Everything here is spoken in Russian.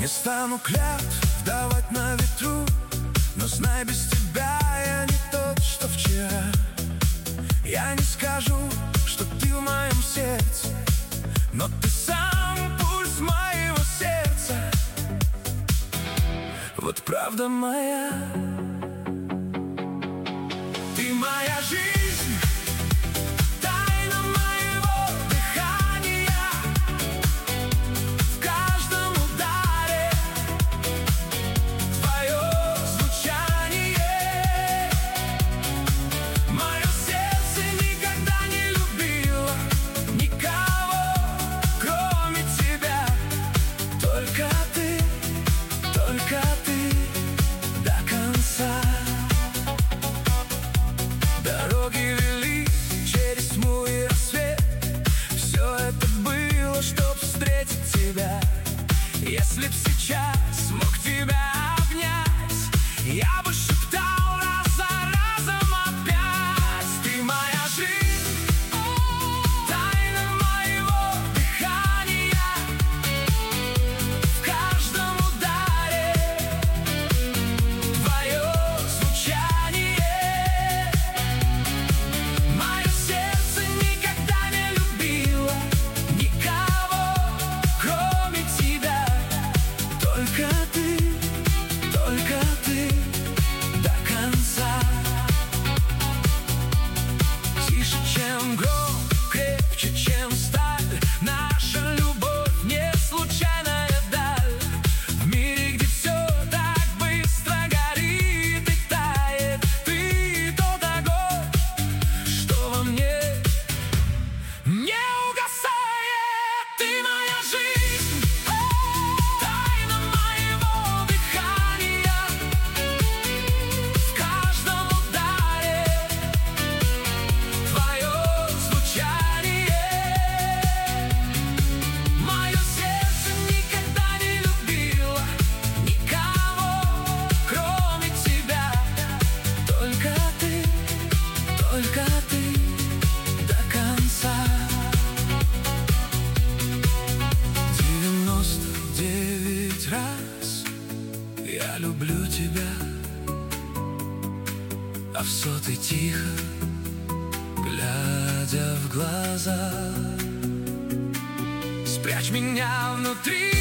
Не стану клятв давать на ветру, но знай, без тебя я не тот, что вчера. Я не скажу, что ты в моем сердце, но ты сам пульс моего сердца. Вот правда моя. Ты моя жизнь, тайна моего дыхания. В каждом ударе твое звучание. Мое сердце никогда не любило никого, кроме тебя. Только ты до конца. Дороги вели через тьму и рассвет. Все это было, чтоб встретить тебя. Если б сейчас мог тебя обнять, я бы шептал раз за разом опять. Ты моя жизнь, тайна моего дыхания. В каждом ударе твое звучание. Мое сердце никогда не любило никого, кроме тебя. Только ты до конца. Тише, чем гром, крепче, чем сталь. Наша любовь не случайная даль. В мире, где все так быстро горит и тает, ты тот огонь, что во мне не угасает. Ты моя жизнь, тайна моего дыхания. В каждом ударе твое звучание. Мое сердце никогда не любило никого, кроме тебя. Только ты до конца. 99 раз я люблю тебя, а в сотый тихо, глядя в глаза. Спрячь меня внутри